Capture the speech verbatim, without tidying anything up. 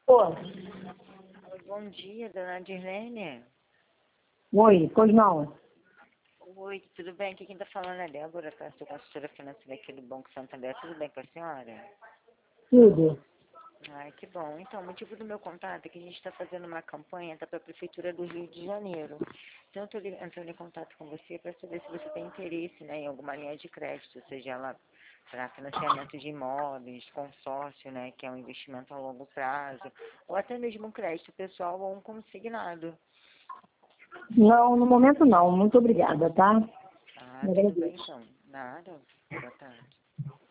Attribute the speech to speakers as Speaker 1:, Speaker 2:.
Speaker 1: Oi,
Speaker 2: Oi, bom dia, dona Dirlene.
Speaker 1: oi, pois não.
Speaker 2: Oi, tudo bem? Aqui quem está falando é Débora, tá? Sou consultora financeira aqui do Banco Santander. Tudo bem com a senhora?
Speaker 1: Tudo.
Speaker 2: Ai, que bom. Então, o motivo do meu contato é que a gente está fazendo uma campanha tá, para a Prefeitura do Rio de Janeiro. Então, eu estou entrando em contato com você para saber se você tem interesse, né, em alguma linha de crédito, seja ela para financiamento de imóveis, consórcio, né, que é um investimento a longo prazo, ou até mesmo um crédito pessoal ou um consignado.
Speaker 1: Não, no momento não. Muito obrigada, tá?
Speaker 2: Ah, tudo bem
Speaker 1: Agradeço.
Speaker 2: então. Nada. Boa tarde.